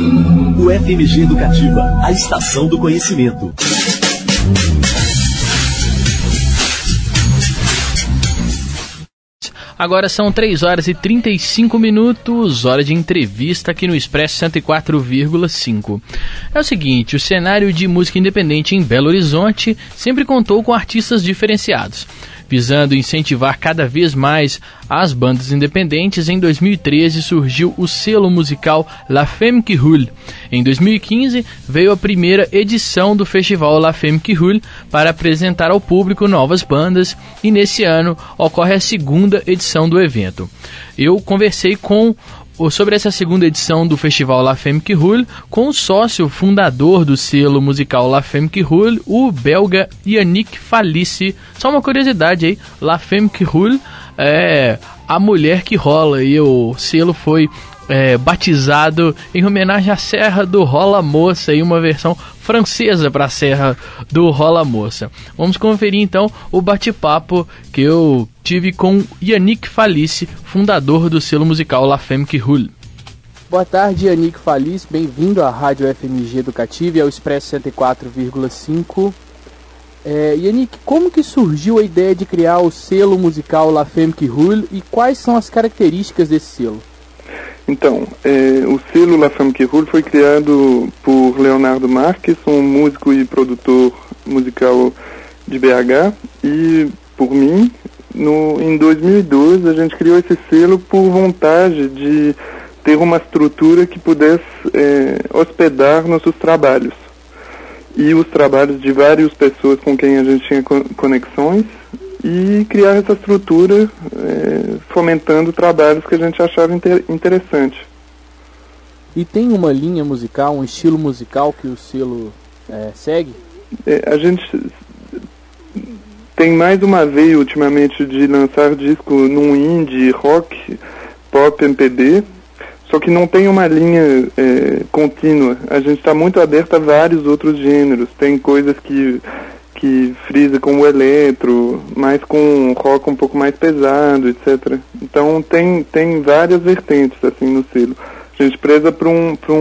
O FMG Educativa, a estação do conhecimento. Agora são 3 horas e 35 minutos, hora de entrevista aqui no Expresso 104,5. É o seguinte, o cenário de música independente em Belo Horizonte sempre contou com artistas diferenciados. Visando incentivar cada vez mais as bandas independentes, em 2013 surgiu o selo musical La Femme qui Roule. Em 2015 veio a primeira edição do festival La Femme qui Roule para apresentar ao público novas bandas, e nesse ano ocorre a segunda edição do evento. Eu conversei sobre essa segunda edição do festival La Femme qui Roule com o sócio fundador do selo musical La Femme qui Roule, o belga Yannick Falice. Só uma curiosidade aí, La Femme qui Roule é a mulher que rola, e o selo foi batizado em homenagem à Serra do Rola Moça, e uma versão francesa para a Serra do Rola Moça. Vamos conferir então o bate-papo que eu tive com Yannick Falice, fundador do selo musical La Femme qui Roule. Boa tarde, Yannick Falice, bem-vindo à Rádio FMG Educativa e ao Expresso 104,5. Yannick, como que surgiu a ideia de criar o selo musical La Femme qui Roule e quais são as características desse selo? Então, o selo La Femme qui Roule foi criado por Leonardo Marques, um músico e produtor musical de BH, e por mim. Em 2012 a gente criou esse selo por vontade de ter uma estrutura que pudesse hospedar nossos trabalhos. E os trabalhos de várias pessoas com quem a gente tinha conexões, e criar essa estrutura fomentando trabalhos que a gente achava interessante. E tem uma linha musical, um estilo musical que o selo segue? A gente tem mais uma veia ultimamente de lançar disco num indie, rock, pop, MPB, só que não tem uma linha contínua. A gente está muito aberto a vários outros gêneros. Tem coisas que frisa com o eletro, mais com rock um pouco mais pesado, etc. Então tem várias vertentes assim no selo. A gente preza por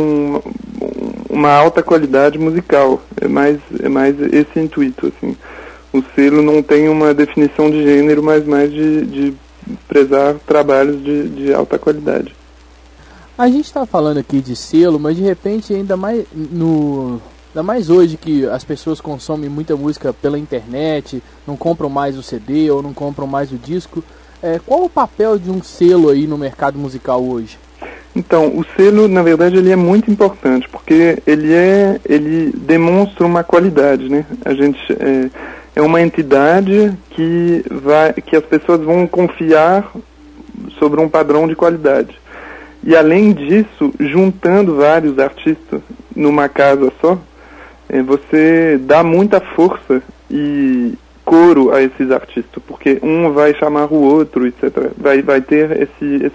uma alta qualidade musical. É mais esse intuito, assim. O selo não tem uma definição de gênero, mas mais de prezar trabalhos de alta qualidade. A gente está falando aqui de selo, mas de repente ainda mais hoje que as pessoas consomem muita música pela internet, não compram mais o CD ou não compram mais o disco. Qual o papel de um selo aí no mercado musical hoje? Então, o selo, na verdade, ele é muito importante, porque ele demonstra uma qualidade, né? A gente é uma entidade que as pessoas vão confiar sobre um padrão de qualidade. E além disso, juntando vários artistas numa casa só, você dá muita força e coro a esses artistas, porque um vai chamar o outro, etc. Vai ter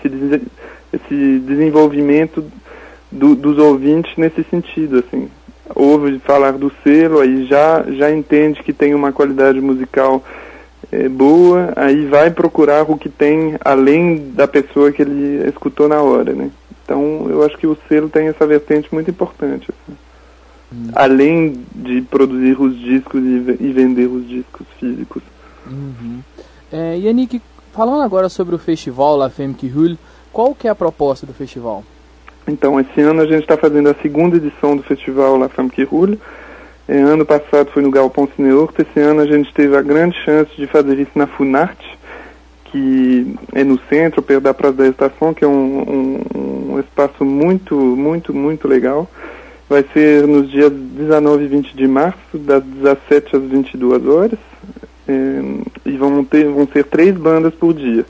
esse desenvolvimento dos ouvintes nesse sentido, assim. Ouve falar do selo, aí já entende que tem uma qualidade musical boa, aí vai procurar o que tem além da pessoa que ele escutou na hora, né? Então, eu acho que o selo tem essa vertente muito importante, assim. Além de produzir os discos e vender os discos físicos. Uhum. Yannick, falando agora sobre o festival La Femme qui Roule, qual que é a proposta do festival? Então, esse ano a gente está fazendo a segunda edição do festival La Femme qui Roule. Ano passado foi no Galpão Cineorto. Esse ano a gente teve a grande chance de fazer isso na Funarte, que é no centro, perto da Praça da Estação, que é um espaço muito, muito, muito legal. Vai ser nos dias 19 e 20 de março, das 17 às 22 horas. E vão ser 3 bandas por dia.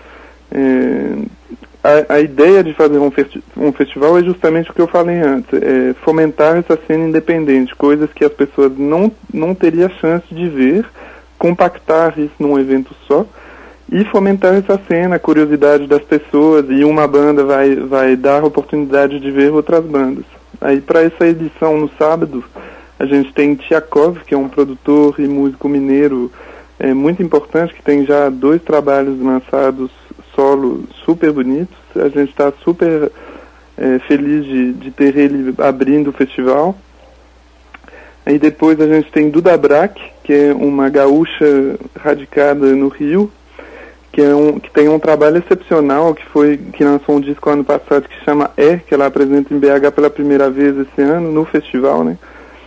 A ideia de fazer um festival é justamente o que eu falei antes, fomentar essa cena independente, coisas que as pessoas não teriam chance de ver, compactar isso num evento só, e fomentar essa cena, a curiosidade das pessoas, e uma banda vai dar a oportunidade de ver outras bandas. Aí, para essa edição no sábado, a gente tem Tiakov, que é um produtor e músico mineiro muito importante, que tem já 2 trabalhos lançados solo super bonitos. A gente está super feliz de ter ele abrindo o festival. Aí depois a gente tem Duda Brack, que é uma gaúcha radicada no Rio, que tem um trabalho excepcional, que lançou um disco ano passado que chama que ela apresenta em BH pela primeira vez esse ano no festival, né?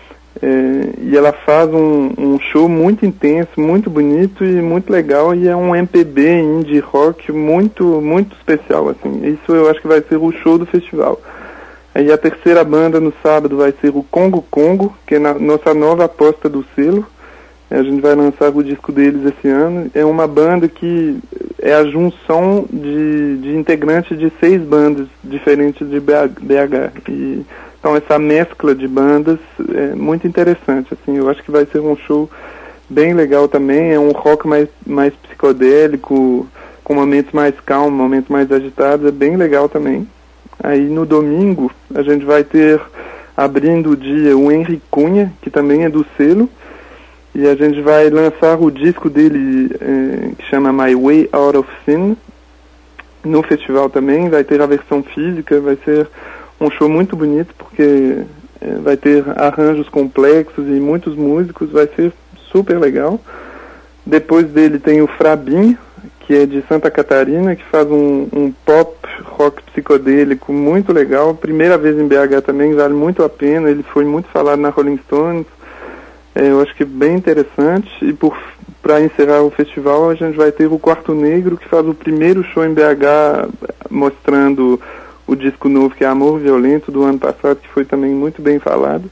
E ela faz um show muito intenso, muito bonito e muito legal, e é um MPB indie rock muito, muito especial, assim. Isso eu acho que vai ser o show do festival. Aí a terceira banda no sábado vai ser o Congo Congo, que é nossa nova aposta do selo. A gente vai lançar o disco deles esse ano. É uma banda que é a junção de integrantes de 6 bandas diferentes de BH. Então essa mescla de bandas é muito interessante, assim. Eu acho que vai ser um show bem legal também. É um rock mais psicodélico, com momentos mais calmos, momentos mais agitados. É bem legal também. Aí no domingo a gente vai ter, abrindo o dia, o Henry Cunha, que também é do selo, e a gente vai lançar o disco dele, que chama My Way Out of Sin, no festival também. Vai ter a versão física, vai ser um show muito bonito, porque vai ter arranjos complexos e muitos músicos, vai ser super legal. Depois dele tem o Frabin, que é de Santa Catarina, que faz um pop rock psicodélico muito legal. Primeira vez em BH também, vale muito a pena. Ele foi muito falado na Rolling Stones. Eu acho que é bem interessante. E para encerrar o festival, a gente vai ter o Quarto Negro, que faz o primeiro show em BH, mostrando o disco novo, que é Amor Violento, do ano passado, que foi também muito bem falado.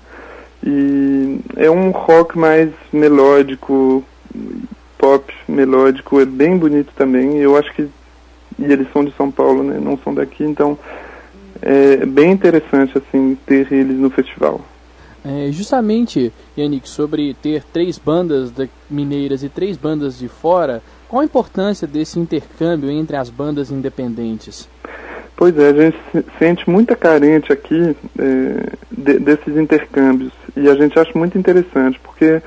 E é um rock mais melódico, pop melódico, é bem bonito também. Eu acho que, e eles são de São Paulo, né, não são daqui, então é bem interessante, assim, ter eles no festival. Justamente, Yannick, sobre ter 3 bandas mineiras e 3 bandas de fora, qual a importância desse intercâmbio entre as bandas independentes? Pois é, a gente sente muita carência aqui desses intercâmbios, e a gente acha muito interessante, porque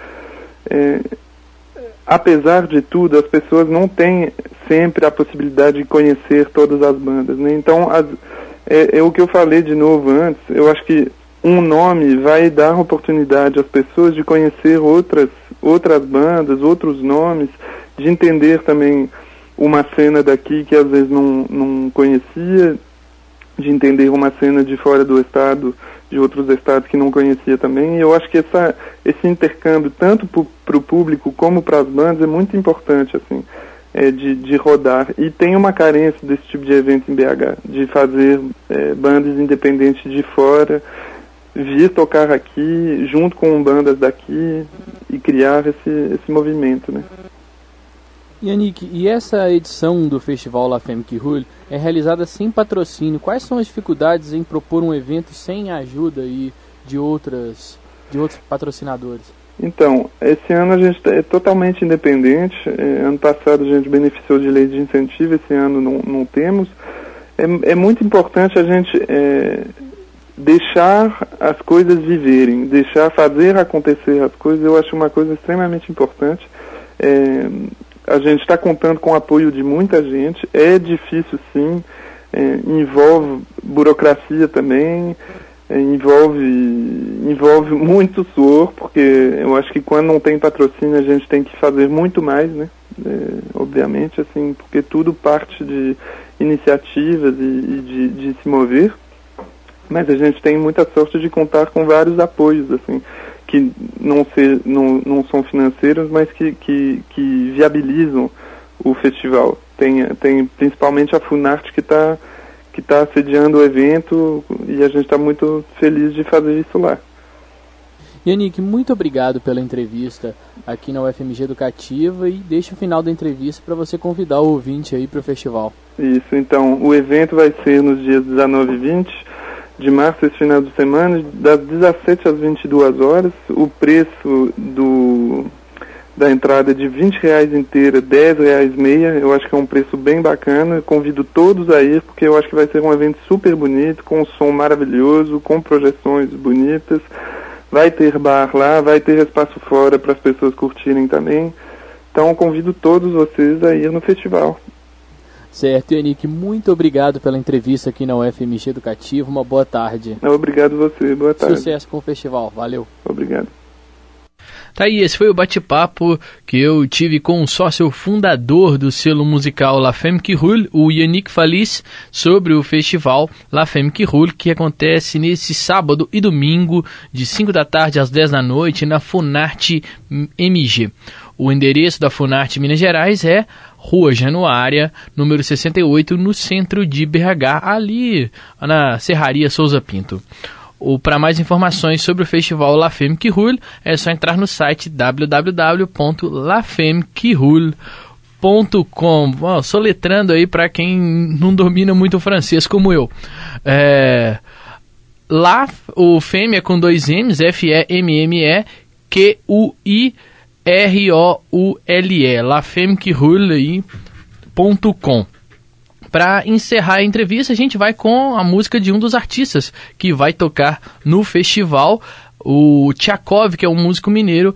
apesar de tudo, as pessoas não têm sempre a possibilidade de conhecer todas as bandas, né? Então, é o que eu falei de novo antes. Eu acho que um nome vai dar oportunidade às pessoas de conhecer outras bandas, outros nomes, de entender também uma cena daqui que às vezes não conhecia, de entender uma cena de fora do estado, de outros estados que não conhecia também. E eu acho que esse intercâmbio, tanto para o público como para as bandas, é muito importante, assim, de rodar. E tem uma carência desse tipo de evento em BH, de fazer bandas independentes de fora vir tocar aqui, junto com bandas daqui, e criar esse movimento, né? Yannick, e essa edição do Festival La Femme qui Roule é realizada sem patrocínio. Quais são as dificuldades em propor um evento sem a ajuda de outros patrocinadores? Então, esse ano a gente é totalmente independente. Ano passado a gente beneficiou de lei de incentivo, esse ano não temos. É muito importante a gente deixar as coisas viverem, deixar fazer acontecer as coisas. Eu acho uma coisa extremamente importante. A gente está contando com o apoio de muita gente. É difícil, sim, envolve burocracia também, envolve muito suor, porque eu acho que quando não tem patrocínio a gente tem que fazer muito mais, né? Obviamente, assim, porque tudo parte de iniciativas e de se mover. Mas a gente tem muita sorte de contar com vários apoios, assim, que não são financeiros, mas que viabilizam o festival. Tem principalmente a Funarte que está sediando o evento, e a gente está muito feliz de fazer isso lá. Yannick, muito obrigado pela entrevista aqui na UFMG Educativa, e deixa o final da entrevista para você convidar o ouvinte aí para o festival. Isso, então, o evento vai ser nos dias 19 e 20 de março, esse final de semana, das 17 às 22 horas. O preço da entrada é de R$20 inteira, R$10 meia. Eu acho que é um preço bem bacana. Eu convido todos a ir, porque eu acho que vai ser um evento super bonito, com um som maravilhoso, com projeções bonitas. Vai ter bar lá, vai ter espaço fora para as pessoas curtirem também. Então eu convido todos vocês a ir no festival. Certo, Yannick, muito obrigado pela entrevista aqui na UFMG Educativa. Uma boa tarde. Obrigado você, boa tarde. Sucesso com o festival, valeu. Obrigado. Tá aí, esse foi o bate-papo que eu tive com o sócio fundador do selo musical La Femme qui Roule, o Yannick Fallis, sobre o festival La Femme qui Roule, que acontece nesse sábado e domingo, de 5 da tarde às 10 da noite, na Funarte MG. O endereço da Funarte Minas Gerais é Rua Januária, número 68, no centro de BH, ali na Serraria Souza Pinto. Para mais informações sobre o festival La Femme qui Roule, é só entrar no site www.lafemmequiroule.com. Soletrando aí para quem não domina muito o francês como eu. O Femme é com 2 M's, F-E-M-M-E, Q-U-I-R-O-U-L-E, lafemmequiroule.com. Para encerrar a entrevista, a gente vai com a música de um dos artistas que vai tocar no festival, o Tchakov, que é um músico mineiro,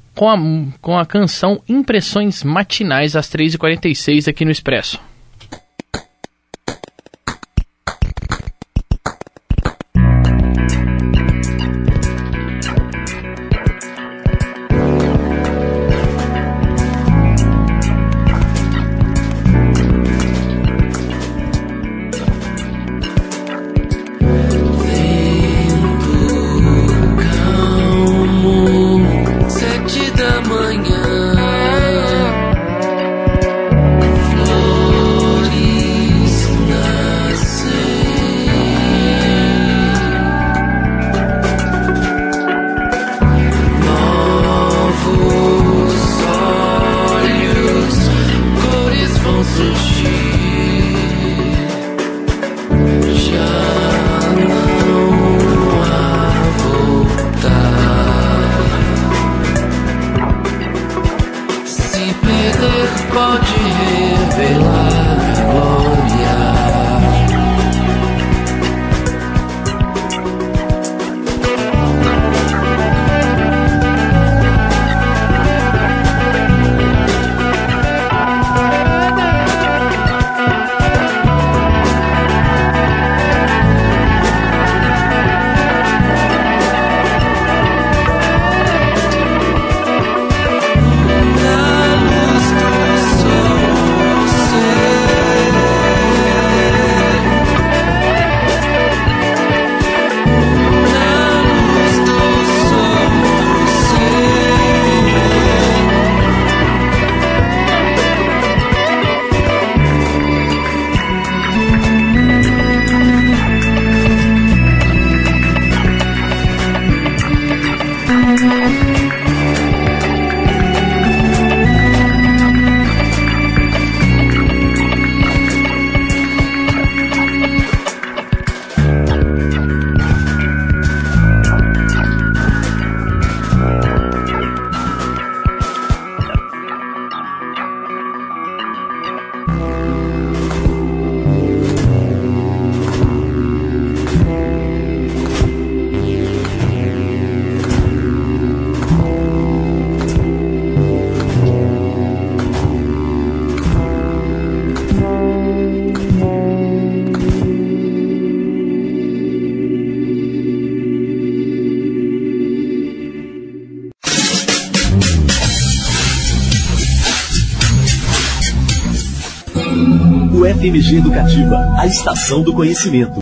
com a canção Impressões Matinais, às 3h46 aqui no Expresso. UFMG Educativa, a estação do conhecimento.